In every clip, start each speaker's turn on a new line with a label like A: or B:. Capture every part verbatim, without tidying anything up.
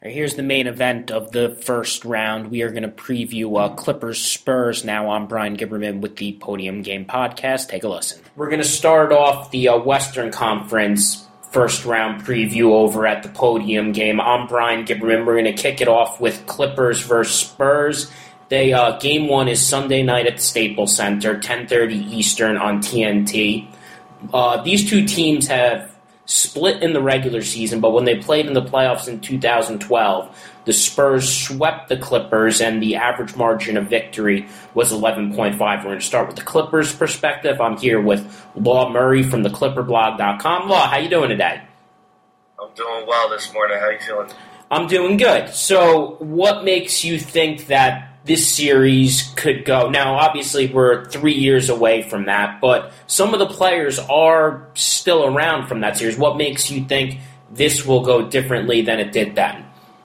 A: All right, here's the main event of the first round. We are going to preview uh, Clippers Spurs. Now I'm Brian Gibberman with the Podium Game Podcast. Take a listen. We're going to start off the uh, Western Conference first round preview over at the Podium Game. I'm Brian Gibberman. We're going to kick it off with Clippers versus Spurs. They uh, game one is Sunday night at the Staples Center, ten thirty Eastern on T N T. Uh, these two teams have split in the regular season, but when they played in the playoffs in two thousand twelve, the Spurs swept the Clippers, and the average margin of victory was eleven point five. We're going to start with the Clippers perspective. I'm here with Law Murray from the clipper blog dot com. Law, how you doing today?
B: I'm doing well this morning. How you feeling?
A: I'm doing good. So what makes you think that this series could go? Now, obviously, we're three years away from that, but some of the players are still around from that series. What makes you think this will go differently than it did then?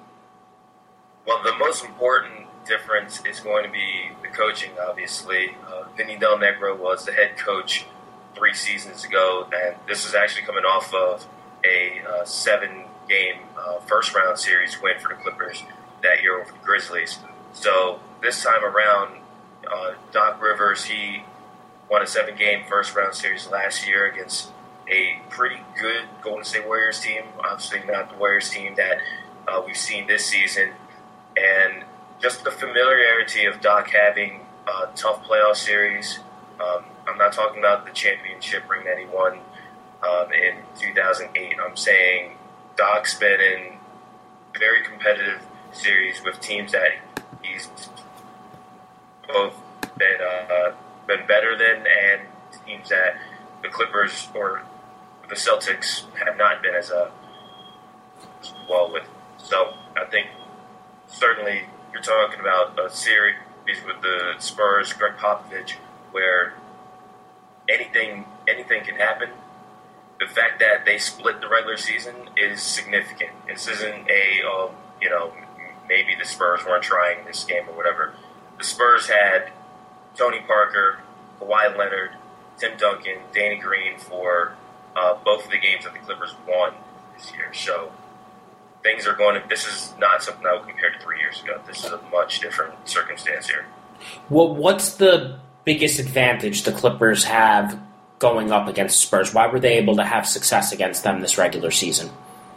B: Well, the most important difference is going to be the coaching, obviously. Uh, Vinny Del Negro was the head coach three seasons ago, and this is actually coming off of a uh, seven-game uh, first-round series win for the Clippers that year over the Grizzlies. So this time around, uh, Doc Rivers, he won a seven-game first-round series last year against a pretty good Golden State Warriors team. Obviously not the Warriors team that uh, we've seen this season. And just the familiarity of Doc having a tough playoff series. Um, I'm not talking about the championship ring that he won um, in two thousand eight. I'm saying Doc's been in very competitive series with teams that he's both been uh, been better than, and teams that the Clippers or the Celtics have not been as uh, well with. So I think certainly you're talking about a series with the Spurs, Greg Popovich, where anything anything can happen. The fact that they split the regular season is significant. This isn't a um, you know. maybe the Spurs weren't trying this game or whatever. The Spurs had Tony Parker, Kawhi Leonard, Tim Duncan, Danny Green for uh, both of the games that the Clippers won this year. So things are going to – this is not something I would compare to three years ago. This is a much different circumstance here.
A: Well, what's the biggest advantage the Clippers have going up against Spurs? Why were they able to have success against them this regular season?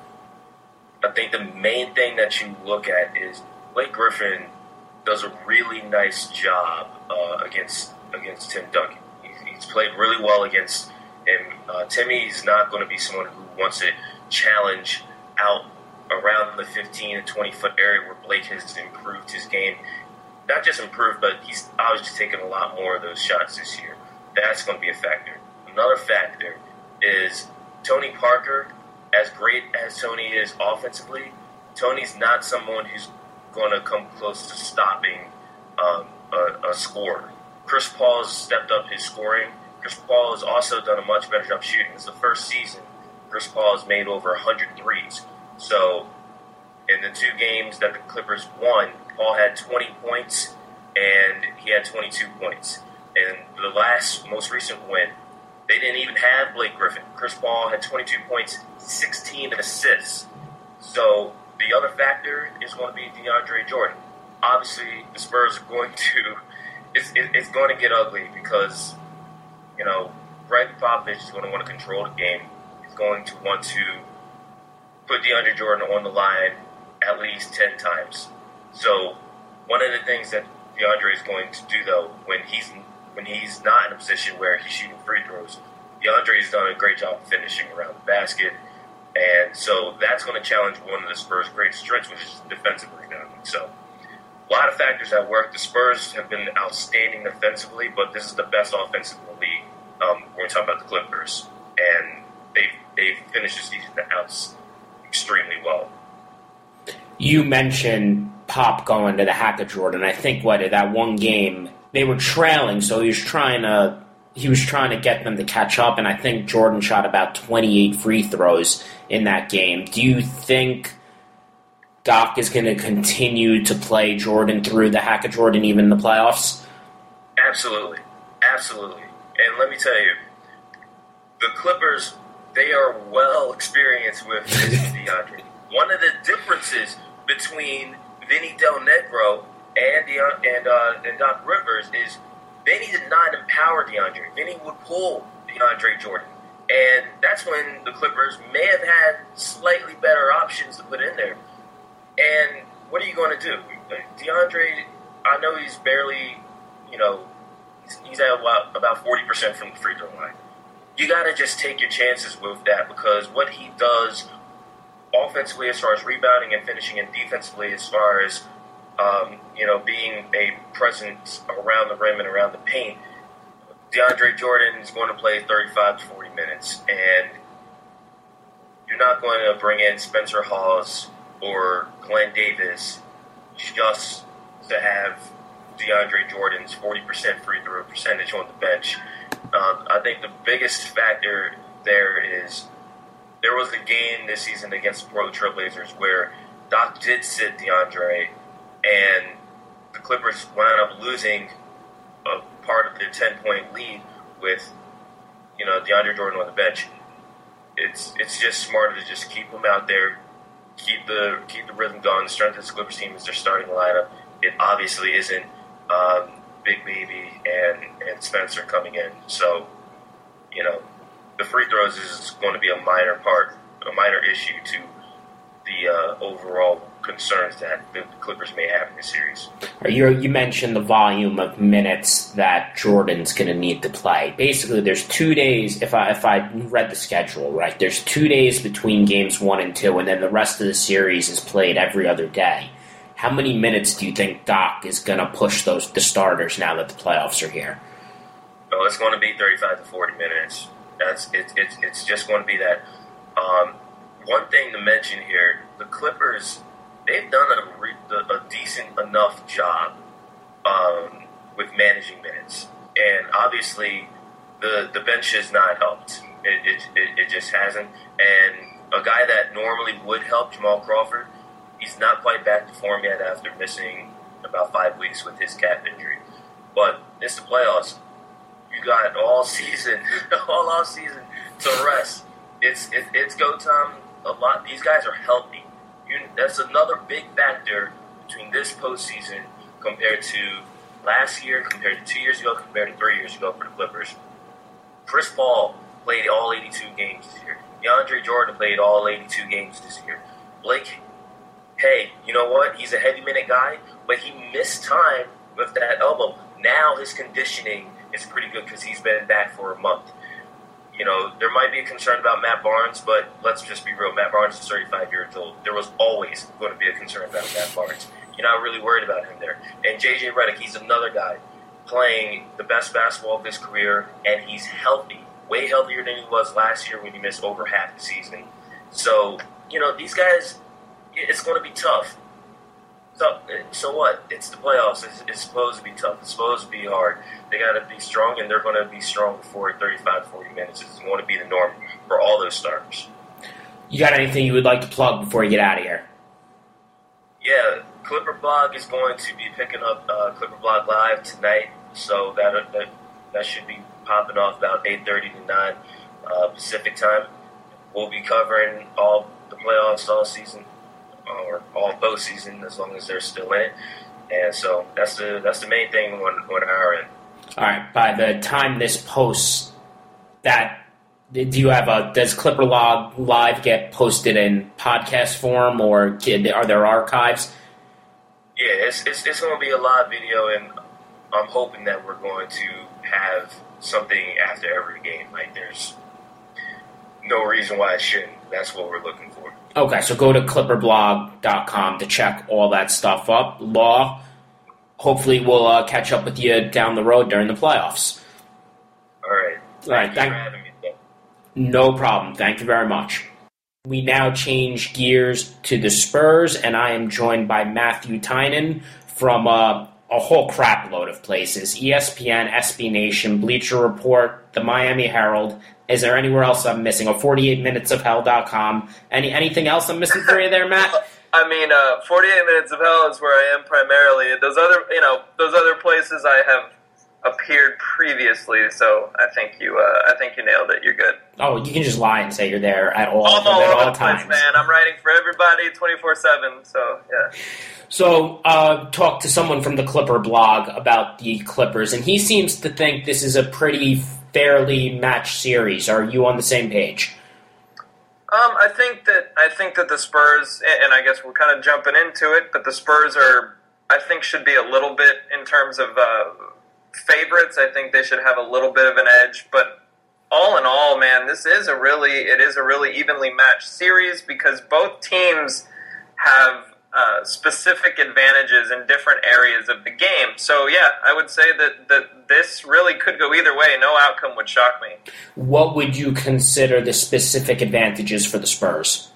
B: I think the main thing that you look at is Blake Griffin does a really nice job uh, against against Tim Duncan. He's, he's played really well against him. Uh, Timmy's not going to be someone who wants to challenge out around the fifteen to twenty foot area where Blake has improved his game. Not just improved, but he's obviously taken a lot more of those shots this year. That's going to be a factor. Another factor is Tony Parker. As great as Tony is offensively, Tony's not someone who's going to come close to stopping um, a, a scorer. Chris Paul has stepped up his scoring. Chris Paul has also done a much better job shooting. It's the first season Chris Paul has made over one hundred threes. So in the two games that the Clippers won, Paul had twenty points and he had twenty-two points. And the last, most recent win, they didn't even have Blake Griffin. Chris Paul had twenty-two points, sixteen assists. So the other factor is going to be DeAndre Jordan. Obviously, the Spurs are going to it's, it, it's going to get ugly because, you know, Greg Popovich is going to want to control the game. He's going to want to put DeAndre Jordan on the line at least ten times. So one of the things that DeAndre is going to do, though, when he's when he's not in a position where he's shooting free throws, DeAndre's done a great job finishing around the basket. And so that's going to challenge one of the Spurs' greatest strengths, which is defensive rebounding. So a lot of factors at work. The Spurs have been outstanding defensively, but this is the best offense in the league. Um, we're talking about the Clippers. And they've, they've finished the season out extremely well.
A: You mentioned Pop going to the hack of Jordan. I think, what, that one game, they were trailing, so he was trying to he was trying to get them to catch up, and I think Jordan shot about twenty-eight free throws in that game. Do you think Doc is going to continue to play Jordan through the hack of Jordan even in the playoffs?
B: Absolutely. Absolutely. And let me tell you, the Clippers, they are well experienced with DeAndre. One of the differences between Vinny Del Negro and the, and uh, and Doc Rivers is Vinny did not empower DeAndre. Vinny would pull DeAndre Jordan. And that's when the Clippers may have had slightly better options to put in there. And what are you going to do? DeAndre, I know he's barely, you know, he's, he's at about, about forty percent from the free throw line. You got to just take your chances with that because what he does offensively as far as rebounding and finishing and defensively as far as, um, you know, being a presence around the rim and around the paint, DeAndre Jordan is going to play thirty-five to forty minutes. And you're not going to bring in Spencer Hawes or Glenn Davis just to have DeAndre Jordan's forty percent free throw percentage on the bench. Um, I think the biggest factor there is there was a game this season against the Portland Trailblazers where Doc did sit DeAndre, and the Clippers wound up losing a part of their ten-point lead with, you know, DeAndre Jordan on the bench. It's it's just smarter to just keep him out there, keep the keep the rhythm going. The strength of this Clippers team is their starting lineup. It obviously isn't um, Big Baby and, and Spencer coming in. So, you know, the free throws is going to be a minor part, a minor issue to the uh, overall concerns that the Clippers may have in this series.
A: You you mentioned the volume of minutes that Jordan's going to need to play. Basically, there's two days, if I if I read the schedule right, there's two days between games one and two, and then the rest of the series is played every other day. How many minutes do you think Doc is going to push those the starters now that the playoffs are here?
B: Oh, it's going to be thirty-five to forty minutes. That's it, it, it's just going to be that. Um, one thing to mention here, the Clippers, they've done a, re, a decent enough job um, with managing minutes. And obviously, the, the bench has not helped. It, it, it, it just hasn't. And a guy that normally would help, Jamal Crawford, he's not quite back to form yet after missing about five weeks with his calf injury. But it's the playoffs. You got all season, all off season to rest. It's it, it's go time. A lot. These guys are healthy. You, that's another big factor between this postseason compared to last year, compared to two years ago, compared to three years ago for the Clippers. Chris Paul played all eighty-two games this year. DeAndre Jordan played all eighty-two games this year. Blake, hey, you know what? He's a heavy minute guy, but he missed time with that elbow. Now his conditioning is pretty good because he's been back for a month. You know, there might be a concern about Matt Barnes, but let's just be real. Matt Barnes is thirty-five years old. There was always going to be a concern about Matt Barnes. You're not really worried about him there. And J J Redick, he's another guy playing the best basketball of his career, and he's healthy, way healthier than he was last year when he missed over half the season. So, you know, these guys, it's going to be tough. So, so what? It's the playoffs. It's, it's supposed to be tough. It's supposed to be hard. They got to be strong, and they're going to be strong for thirty-five, forty minutes. It's going to be the norm for all those starters.
A: You got anything you would like to plug before you get out of here?
B: Yeah, Clipper Blog is going to be picking up uh, Clipper Blog Live tonight, so that that, that should be popping off about eight thirty to nine uh, Pacific time. We'll be covering all the playoffs all season, or all postseason, as long as they're still in it. And so that's the that's the main thing on, on our end.
A: All right. By the time this posts, that do you have a does Clipper Log Live get posted in podcast form, or are there archives?
B: Yeah, it's it's, it's going to be a live video, and I'm hoping that we're going to have something after every game. Like, there's no reason why it shouldn't. That's what we're looking for.
A: Okay, so go to clipper blog dot com to check all that stuff up. Law, hopefully we'll uh, catch up with you down the road during the playoffs.
B: All right.
A: All right,
B: thank,
A: thank
B: you for having me.
A: No problem. Thank you very much. We now change gears to the Spurs, and I am joined by Matthew Tynan from uh, a whole crap load of places. E S P N, S B Nation, Bleacher Report, the Miami Herald. Is there anywhere else I'm missing? Oh, forty-eight minutes of hell dot com. Any Anything else I'm missing for you there, Matt?
C: I mean, uh, forty-eight minutes of hell is where I am primarily. Those other, you know, those other places I have appeared previously. So I think you, uh, I think you nailed it. You're good.
A: Oh, you can just lie and say you're there at all,
C: I'm all
A: at
C: over
A: all
C: the
A: times,
C: place, man. I'm writing for everybody twenty-four seven. So yeah.
A: So, uh, talk to someone from the Clipper blog about the Clippers, and he seems to think this is a pretty fairly matched series. Are you on the same page?
C: Um, I think that I think that the Spurs, and I guess we're kind of jumping into it, but the Spurs are, I think, should be a little bit in terms of uh, favorites. I think they should have a little bit of an edge, but all in all, man, this is a really, it is a really evenly matched series because both teams have uh, specific advantages in different areas of the game. So yeah, I would say that, that this really could go either way. No outcome would shock me.
A: What would you consider the specific advantages for the Spurs?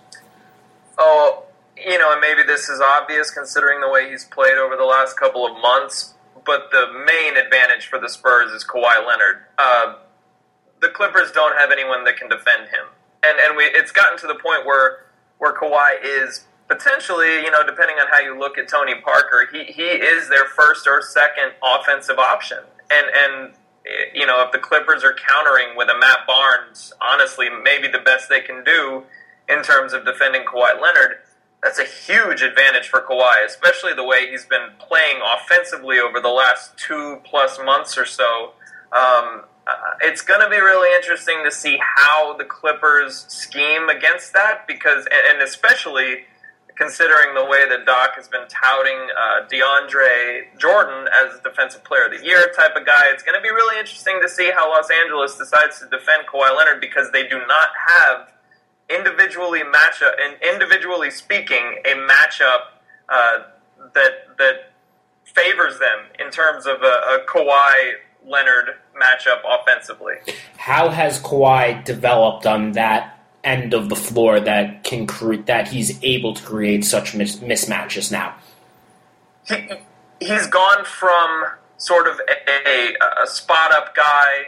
C: Oh, you know, and maybe this is obvious considering the way he's played over the last couple of months, but the main advantage for the Spurs is Kawhi Leonard. Uh, the Clippers don't have anyone that can defend him. And and we it's gotten to the point where where Kawhi is potentially, you know, depending on how you look at Tony Parker, he, he is their first or second offensive option. And, and you know, if the Clippers are countering with a Matt Barnes, honestly, maybe the best they can do in terms of defending Kawhi Leonard, that's a huge advantage for Kawhi, especially the way he's been playing offensively over the last two-plus months or so. Um, it's going to be really interesting to see how the Clippers scheme against that, because, and especially considering the way that Doc has been touting uh, DeAndre Jordan as Defensive Player of the Year type of guy. It's going to be really interesting to see how Los Angeles decides to defend Kawhi Leonard because they do not have individually matchup and individually speaking a matchup uh, that that favors them in terms of a, a Kawhi Leonard matchup offensively.
A: How has Kawhi developed on that end of the floor that can cre- that he's able to create such mis- mismatches now?
C: He, he's gone from sort of a, a, a spot-up guy,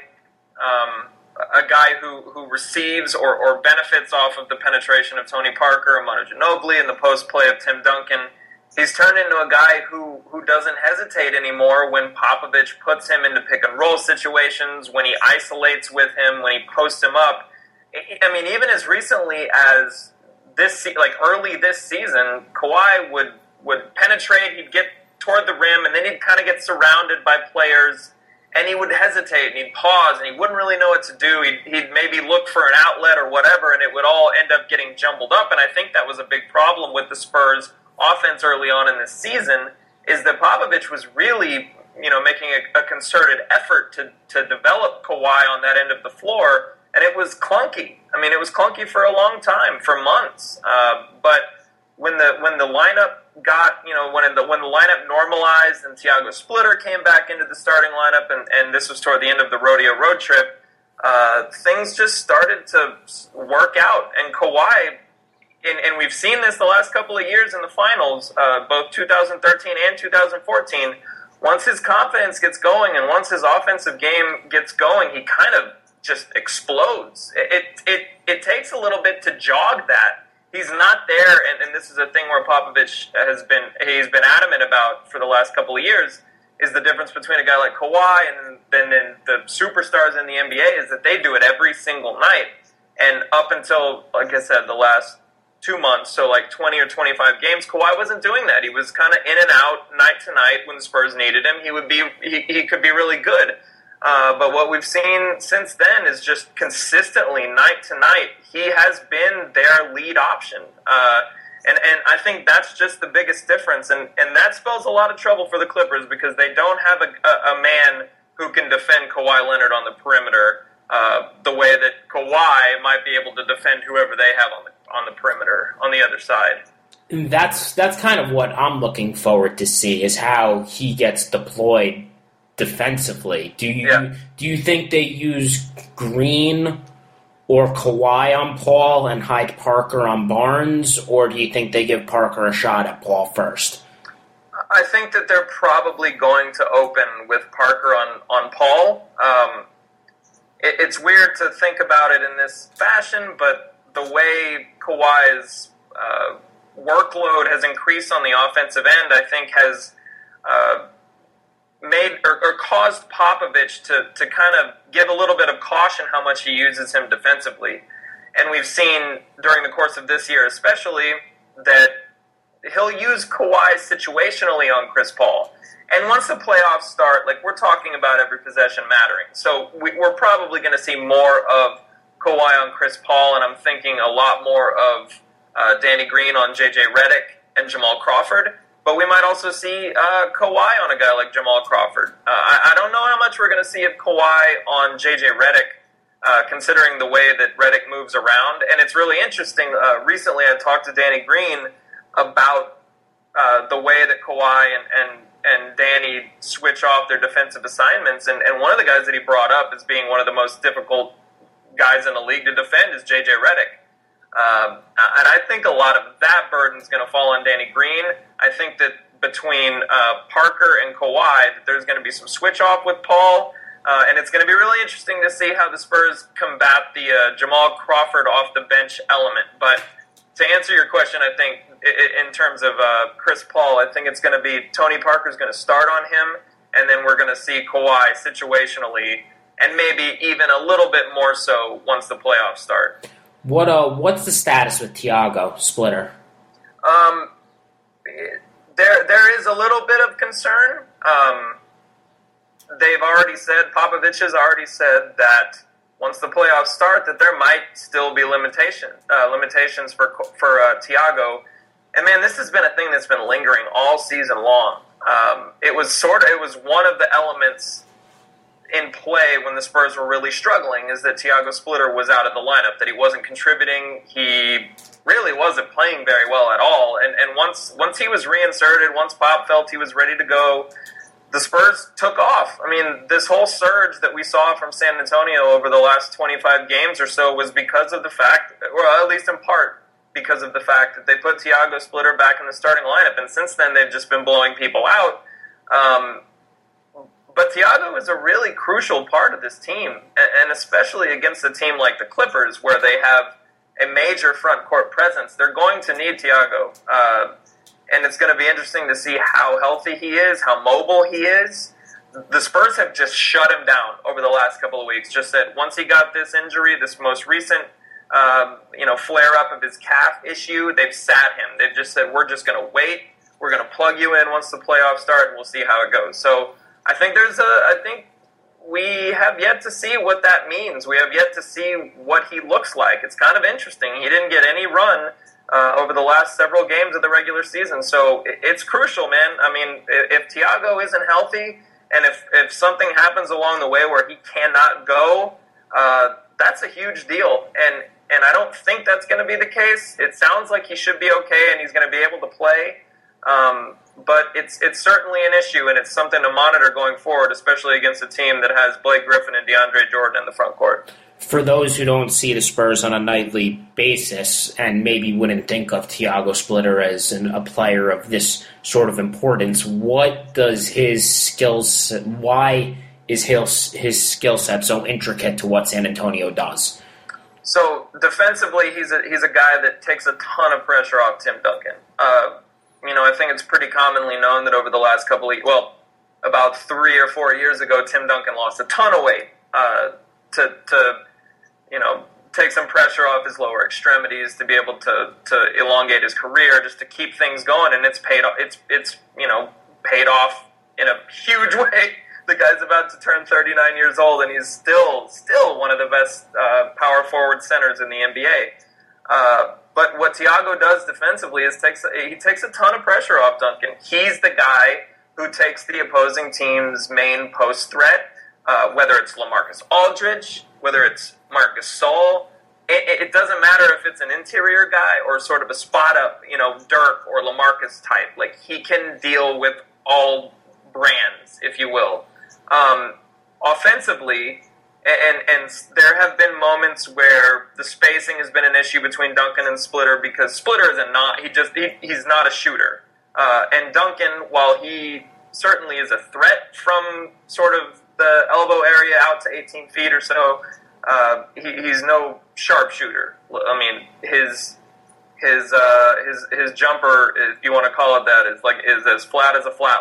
C: um, a guy who, who receives or, or benefits off of the penetration of Tony Parker and Manu Ginobili and the post play of Tim Duncan. He's turned into a guy who, who doesn't hesitate anymore when Popovich puts him into pick-and-roll situations, when he isolates with him, when he posts him up. I mean, even as recently as this, like early this season, Kawhi would, would penetrate, he'd get toward the rim, and then he'd kind of get surrounded by players, and he would hesitate, and he'd pause, and he wouldn't really know what to do. He'd, he'd maybe look for an outlet or whatever, and it would all end up getting jumbled up, and I think that was a big problem with the Spurs' offense early on in this season, is that Popovich was really, you know, making a, a concerted effort to, to develop Kawhi on that end of the floor. And it was clunky. I mean, it was clunky for a long time, for months. Uh, but when the when the lineup got, you know, when the when the lineup normalized and Thiago Splitter came back into the starting lineup, and, and this was toward the end of the rodeo road trip, uh, things just started to work out. And Kawhi, and, and we've seen this the last couple of years in the finals, uh, both two thousand thirteen and two thousand fourteen. Once his confidence gets going and once his offensive game gets going, he kind of just explodes. It, it it it takes a little bit to jog that. He's not there, and, and this is a thing where Popovich has been he's been adamant about for the last couple of years, is the difference between a guy like Kawhi and then, then the superstars in the N B A is that they do it every single night. And up until, like I said, the last two months, so like twenty or twenty-five games, Kawhi wasn't doing that. He was kind of in and out night to night when the Spurs needed him. He would be he, he could be really good. Uh, but what we've seen since then is just consistently, night to night, he has been their lead option. Uh, and, and I think that's just the biggest difference. And, and that spells a lot of trouble for the Clippers because they don't have a, a, a man who can defend Kawhi Leonard on the perimeter uh, the way that Kawhi might be able to defend whoever they have on the, on the perimeter, on the other side.
A: That's, that's kind of what I'm looking forward to see is how he gets deployed defensively. Do you
C: yeah.
A: do you think they use Green or Kawhi on Paul and hide Parker on Barnes, or do you think they give Parker a shot at Paul first?
C: I think that they're probably going to open with Parker on, on Paul. Um, it, it's weird to think about it in this fashion, but the way Kawhi's uh, workload has increased on the offensive end, I think has uh, made or, or caused Popovich to, to kind of give a little bit of caution how much he uses him defensively. And we've seen during the course of this year especially that he'll use Kawhi situationally on Chris Paul. And once the playoffs start, like we're talking about every possession mattering. So we, we're probably going to see more of Kawhi on Chris Paul, and I'm thinking a lot more of uh, Danny Green on J J Redick and Jamal Crawford. But we might also see uh, Kawhi on a guy like Jamal Crawford. Uh, I, I don't know how much we're going to see of Kawhi on J J Redick, uh, considering the way that Redick moves around. And it's really interesting. Uh, recently I talked to Danny Green about uh, the way that Kawhi and, and, and Danny switch off their defensive assignments. And, and one of the guys that he brought up as being one of the most difficult guys in the league to defend is J J Redick. Um, and I think a lot of that burden is going to fall on Danny Green. I think that between uh, Parker and Kawhi, that there's going to be some switch off with Paul, uh, and it's going to be really interesting to see how the Spurs combat the uh, Jamal Crawford off the bench element. But to answer your question, I think in terms of uh, Chris Paul, I think it's going to be Tony Parker's going to start on him, and then we're going to see Kawhi situationally, and maybe even a little bit more so once the playoffs start.
A: What uh, what's the status with Thiago Splitter?
C: Um, there there is a little bit of concern. Um, they've already said, Popovich has already said that once the playoffs start, that there might still be limitation uh, limitations for for uh, Thiago. And man, this has been a thing that's been lingering all season long. Um, it was sort of it was one of the elements in play when the Spurs were really struggling, is that Thiago Splitter was out of the lineup, that he wasn't contributing. He really wasn't playing very well at all. And and once once he was reinserted, once Pop felt he was ready to go, the Spurs took off. I mean, this whole surge that we saw from San Antonio over the last twenty-five games or so was because of the fact, or at least in part, because of the fact that they put Thiago Splitter back in the starting lineup. And since then, they've just been blowing people out. Um, But Thiago is a really crucial part of this team, and especially against a team like the Clippers, where they have a major front court presence. They're going to need Thiago, uh, and it's going to be interesting to see how healthy he is, how mobile he is. The Spurs have just shut him down over the last couple of weeks. Just said once he got this injury, this most recent um, you know, flare-up of his calf issue, they've sat him. They've just said, we're just going to wait. We're going to plug you in once the playoffs start, and we'll see how it goes. So I think there's a. I think we have yet to see what that means. We have yet to see what he looks like. It's kind of interesting. He didn't get any run uh, over the last several games of the regular season, so it's crucial, man. I mean, if Thiago isn't healthy, and if if something happens along the way where he cannot go, uh, that's a huge deal. And and I don't think that's going to be the case. It sounds like he should be okay, and he's going to be able to play. Um, But it's it's certainly an issue, and it's something to monitor going forward, especially against a team that has Blake Griffin and DeAndre Jordan in the front court.
A: For those who don't see the Spurs on a nightly basis and maybe wouldn't think of Thiago Splitter as an, a player of this sort of importance, what does his skills, why is his, his skill set so intricate to what San Antonio does?
C: So defensively, he's a, he's a guy that takes a ton of pressure off Tim Duncan. Uh, You know, I think it's pretty commonly known that over the last couple of, well, about three or four years ago, Tim Duncan lost a ton of weight uh, to, to, you know, take some pressure off his lower extremities, to be able to, to elongate his career, just to keep things going, and it's paid off. It's it's you know paid off in a huge way. The guy's about to turn thirty-nine years old, and he's still still one of the best uh, power forward centers in the N B A. Uh, But what Thiago does defensively is takes he takes a ton of pressure off Duncan. He's the guy who takes the opposing team's main post threat, uh, whether it's LaMarcus Aldridge, whether it's Marc Gasol. It, it doesn't matter if it's an interior guy or sort of a spot-up, you know, Dirk or LaMarcus type. Like, he can deal with all brands, if you will. Um, offensively... And and there have been moments where the spacing has been an issue between Duncan and Splitter, because Splitter is a not he just he, he's not a shooter, uh, and Duncan, while he certainly is a threat from sort of the elbow area out to eighteen feet or so, uh, he, he's no sharpshooter. I mean, his his uh, his his jumper, if you want to call it that, is like is as flat as a flat line.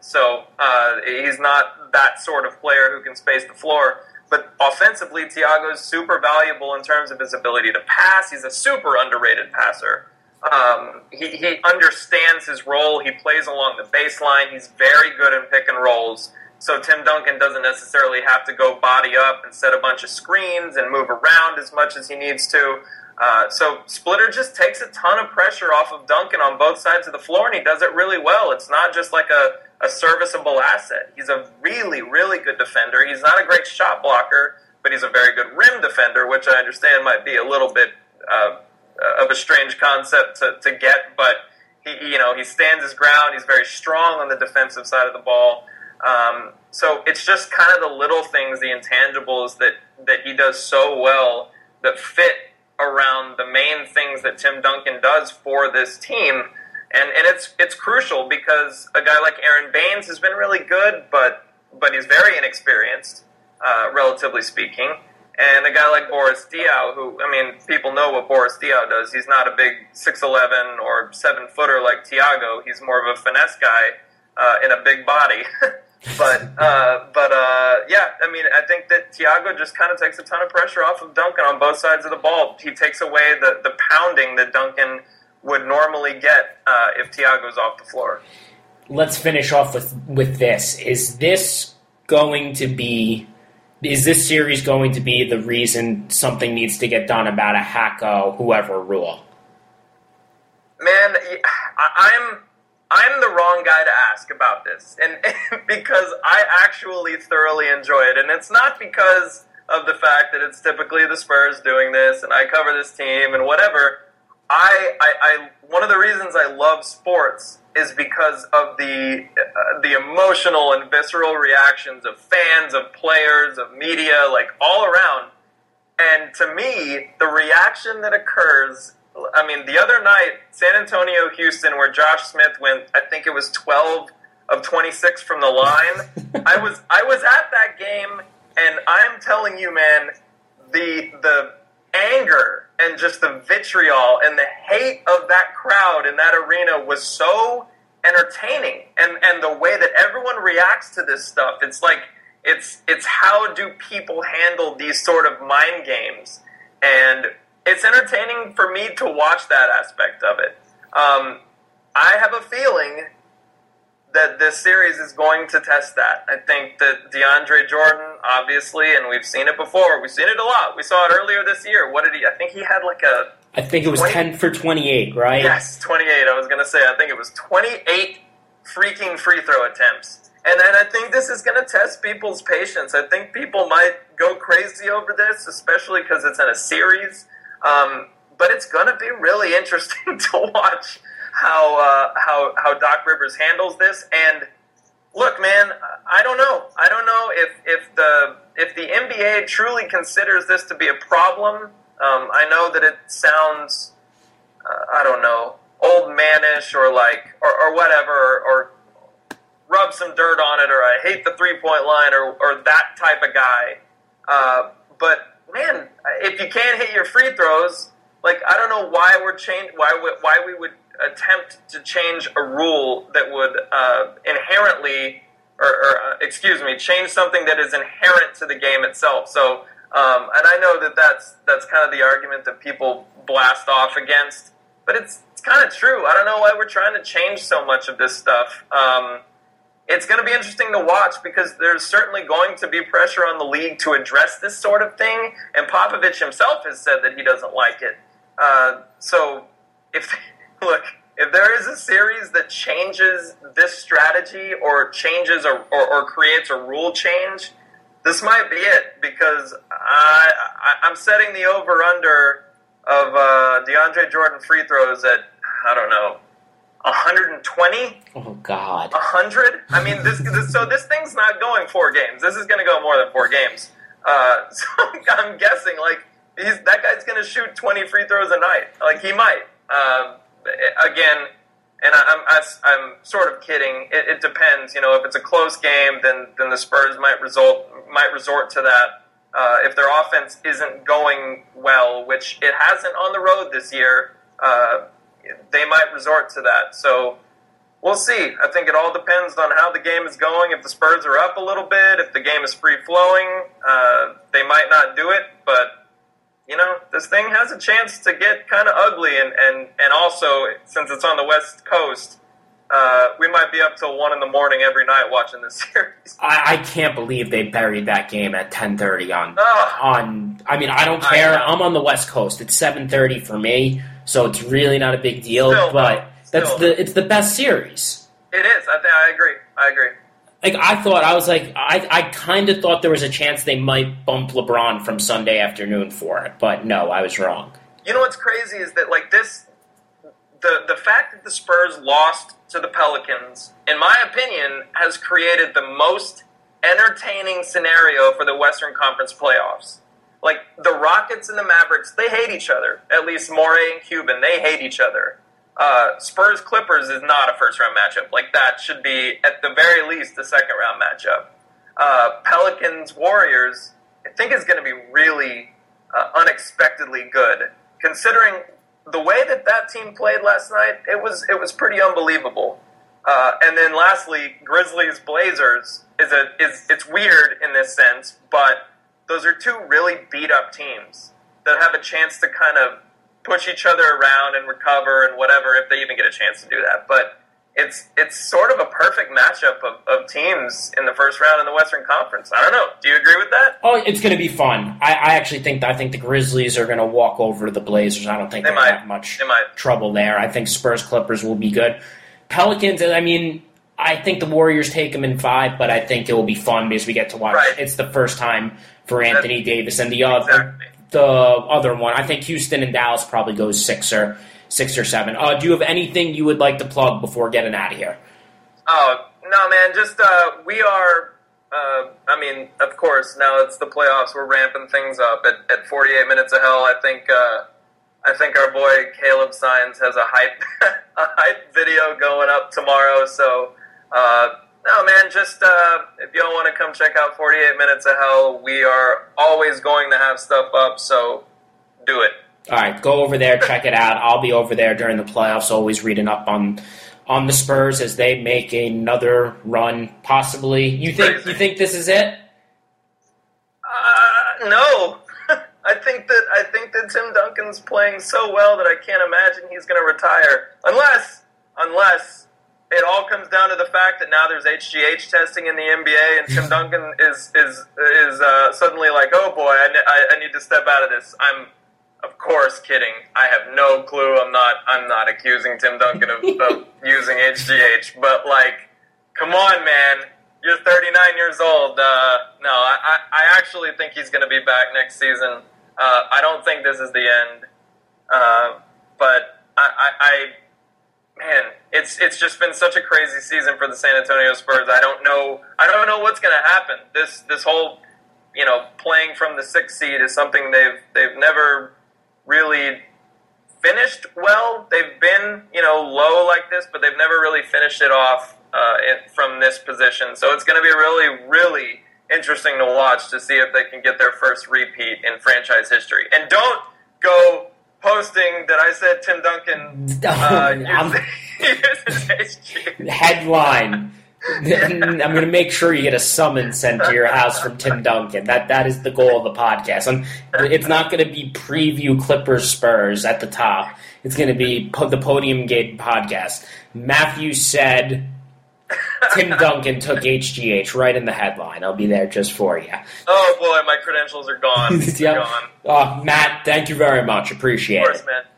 C: So uh, he's not that sort of player who can space the floor. But offensively, Thiago's super valuable in terms of his ability to pass. He's a super underrated passer. Um, he, he understands his role. He plays along the baseline. He's very good in pick and rolls. So Tim Duncan doesn't necessarily have to go body up and set a bunch of screens and move around as much as he needs to. Uh, so Splitter just takes a ton of pressure off of Duncan on both sides of the floor, and he does it really well. It's not just like a, a serviceable asset. He's a really, really good defender. He's not a great shot blocker, but he's a very good rim defender, which I understand might be a little bit uh, of a strange concept to, to get, but he, you know, he stands his ground. He's very strong on the defensive side of the ball. Um, so it's just kind of the little things, the intangibles that, that he does so well that fit around the main things that Tim Duncan does for this team. And and it's it's crucial because a guy like Aaron Baines has been really good, but but he's very inexperienced, uh, relatively speaking. And a guy like Boris Diaw, who, I mean, people know what Boris Diaw does. He's not a big six eleven or seven-footer like Thiago. He's more of a finesse guy uh, in a big body. But, uh, but uh, yeah, I mean, I think that Thiago just kind of takes a ton of pressure off of Duncan on both sides of the ball. He takes away the, the pounding that Duncan would normally get uh, if Thiago's off the floor.
A: Let's finish off with, with this. Is this going to be, is this series going to be the reason something needs to get done about a Hacko whoever rule?
C: Man, I, I'm... I'm the wrong guy to ask about this, and, and because I actually thoroughly enjoy it, and it's not because of the fact that it's typically the Spurs doing this, and I cover this team and whatever. I, I, I one of the reasons I love sports is because of the uh, the emotional and visceral reactions of fans, of players, of media, like all around. And to me, the reaction that occurs. I mean, the other night, San Antonio, Houston, where Josh Smith went, I think it was twelve of twenty-six from the line. I was I was at that game, and I'm telling you, man, the the anger and just the vitriol and the hate of that crowd in that arena was so entertaining. And and the way that everyone reacts to this stuff, it's like it's it's how do people handle these sort of mind games? And it's entertaining for me to watch that aspect of it. Um, I have a feeling that this series is going to test that. I think that DeAndre Jordan, obviously, and we've seen it before. We've seen it a lot. We saw it earlier this year. What did he? I think he had like a.
A: I think it was twenty ten for twenty-eight, right?
C: Yes, twenty-eight. I was going to say. I think it was twenty-eight freaking free throw attempts. And then I think this is going to test people's patience. I think people might go crazy over this, especially because it's in a series. Um, but it's going to be really interesting to watch how uh, how how Doc Rivers handles this. And look, man, I don't know. I don't know if, if the if the N B A truly considers this to be a problem. Um, I know that it sounds uh, I don't know, old manish or like or, or whatever, or, or rub some dirt on it, or I hate the three point line, or or that type of guy. Uh, but man, if you can't hit your free throws, like I don't know why we're change why we, why we would attempt to change a rule that would uh, inherently, or, or uh, excuse me, change something that is inherent to the game itself. So, um, and I know that that's that's kind of the argument that people blast off against, but it's it's kind of true. I don't know why we're trying to change so much of this stuff. Um, It's going to be interesting to watch because there's certainly going to be pressure on the league to address this sort of thing, and Popovich himself has said that he doesn't like it. Uh, so, if look, if there is a series that changes this strategy or changes or, or, or creates a rule change, this might be it because I, I, I'm setting the over-under of uh, DeAndre Jordan free throws at, I don't know, one hundred twenty?
A: Oh, God.
C: one hundred? I mean, this, this so this thing's not going four games. This is going to go more than four games. Uh, so I'm guessing, like, he's, that guy's going to shoot twenty free throws a night. Like, he might. Uh, again, and I, I'm, I, I'm sort of kidding. It, it depends. You know, if it's a close game, then, then the Spurs might result might resort to that. Uh, if their offense isn't going well, which it hasn't on the road this year, uh, they might resort to that. So we'll see. I think it all depends on how the game is going. If the Spurs are up a little bit, if the game is free-flowing, uh, they might not do it. But, you know, this thing has a chance to get kind of ugly. And, and, and also, since it's on the West Coast, uh, we might be up till one in the morning every night watching this series.
A: I, I can't believe they buried that game at ten thirty on,
C: oh,
A: on. I mean, I don't care.
C: I
A: I'm on the West Coast. It's seven thirty for me, so it's really not a big deal.
C: Still,
A: but
C: still.
A: that's the it's the best series.
C: It is. I think I agree. I agree.
A: Like, I thought, I was like, I, I kind of thought there was a chance they might bump LeBron from Sunday afternoon for it, but no, I was wrong.
C: You know what's crazy is that, like, this, the the fact that the Spurs lost to the Pelicans, in my opinion, has created the most entertaining scenario for the Western Conference playoffs. Like, the Rockets and the Mavericks, they hate each other. At least Morey and Cuban, they hate each other. Uh, Spurs-Clippers is not a first-round matchup. Like, that should be, at the very least, a second-round matchup. Uh, Pelicans-Warriors, I think is going to be really uh, unexpectedly good. Considering the way that that team played last night, it was it was pretty unbelievable. Uh, and then lastly, Grizzlies-Blazers is a is it's weird in this sense, but those are two really beat-up teams that have a chance to kind of push each other around and recover and whatever, if they even get a chance to do that. But it's it's sort of a perfect matchup of, of teams in the first round in the Western Conference. I don't know. Do you agree with that?
A: Oh, it's going to be fun. I, I actually think I think the Grizzlies are going to walk over the Blazers. I don't think
C: they
A: they
C: might
A: have much
C: they might.
A: trouble there. I think Spurs Clippers will be good. Pelicans, I mean, I think the Warriors take them in five, but I think it will be fun because we get to watch.
C: Right.
A: It's the first time for Anthony
C: That's,
A: Davis and the other.
C: Exactly.
A: The other one, I think Houston and Dallas probably goes six or six or seven. Uh, do you have anything you would like to plug before getting out of here?
C: Oh no, man! Just uh, we are. Uh, I mean, of course, now it's the playoffs. We're ramping things up at, at forty-eight minutes of hell. I think. Uh, I think our boy Caleb Sines has a hype a hype video going up tomorrow. So. Uh, No, man, just uh, if y'all want to come check out forty-eight minutes of hell, we are always going to have stuff up, so do it.
A: All right, go over there, check it out. I'll be over there during the playoffs, always reading up on on the Spurs as they make another run, possibly. You think
C: Crazy.
A: you think this is it?
C: Uh, no. I think that I think that Tim Duncan's playing so well that I can't imagine he's going to retire. Unless, unless... it all comes down to the fact that now there's H G H testing in the N B A, and Tim Duncan is is is uh, suddenly like, oh boy, I, I, I need to step out of this. I'm, of course, kidding. I have no clue. I'm not I'm not accusing Tim Duncan of, of using H G H, but like, come on, man, you're thirty-nine years old. Uh, no, I, I actually think he's going to be back next season. Uh, I don't think this is the end, uh, but I. I, I Man, it's it's just been such a crazy season for the San Antonio Spurs. I don't know I don't know what's going to happen. This this whole, you know, playing from the sixth seed is something they've they've never really finished well. They've been, you know, low like this, but they've never really finished it off uh, in, from this position. So it's going to be really really interesting to watch to see if they can get their first repeat in franchise history. And don't go posting that I said Tim Duncan uh, uses H G.
A: Headline. I'm going to make sure you get a summons sent to your house from Tim Duncan. That That is the goal of the podcast. I'm, it's not going to be preview Clippers Spurs at the top. It's going to be po- the Podium Game podcast. Matthew said Tim Duncan took H G H right in the headline. I'll be there just for you.
C: Oh boy, my credentials are gone.
A: Yep.
C: They're gone.
A: Uh, Matt, thank you very much. Appreciate it.
C: Of course,
A: it.
C: man.